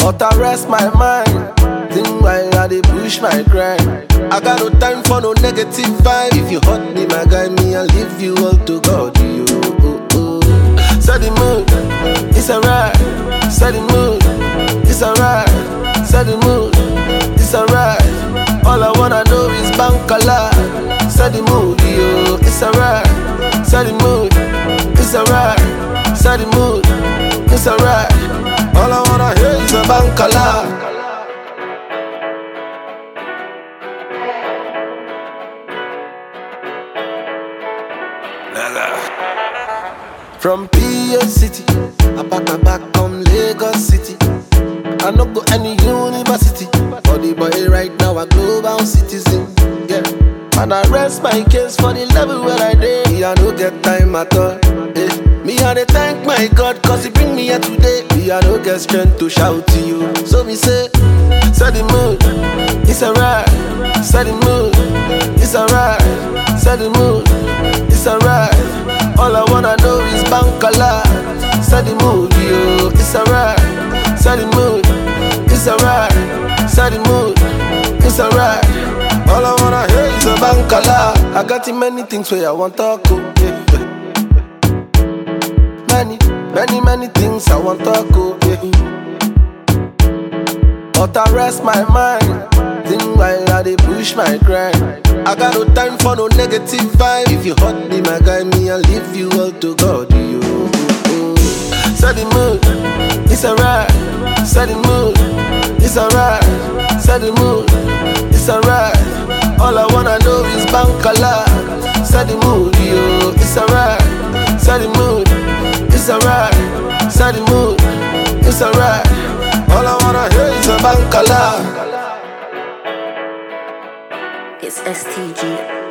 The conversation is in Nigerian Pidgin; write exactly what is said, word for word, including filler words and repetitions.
but I rest my mind. Think while I dey push my grind. I got no time for no negative vibe. If you hurt me, my guy, me I leave you all to God. You, oh, oh. Set the mood, it's alright. Set the mood, it's alright. Set the mood, it's alright. All I wanna know is bankala. Set the mood, yo, it's alright. Set the mood, it's alright. Set the mood, it's alright. All I wanna hear is a bankala. From P A City, I back my back from Lagos City. I no go any university, for the boy right now a global citizen. Yeah, and I rest my case for the level where I did. Me I no get time at all. Eh. Me I dey thank my God cause he bring me here today. Me I no get strength to shout to you. So me say, set the mood, it's alright. Set the mood, it's alright. Set the mood, it's alright. All I wanna know is bankala. Set the mood, yo, it's alright. Set the mood, it's alright. Set the mood, it's alright. All I wanna hear is a bankala. I got in many things where I want to go. Yeah. Many, many, many things I want to go. Yeah. But I rest my mind. Think while I dey push my grind. I got no time for no negative vibe. If you hurt me, my guy, me I leave you all to God. You, oh. Set the mood, it's alright. Set the mood, it's alright. Set the mood, it's alright. All I wanna know is bankala. Set the mood, yo, it's alright. Set the mood, it's alright. Set the mood, it's alright. All I wanna hear is a bankala. It's S T G.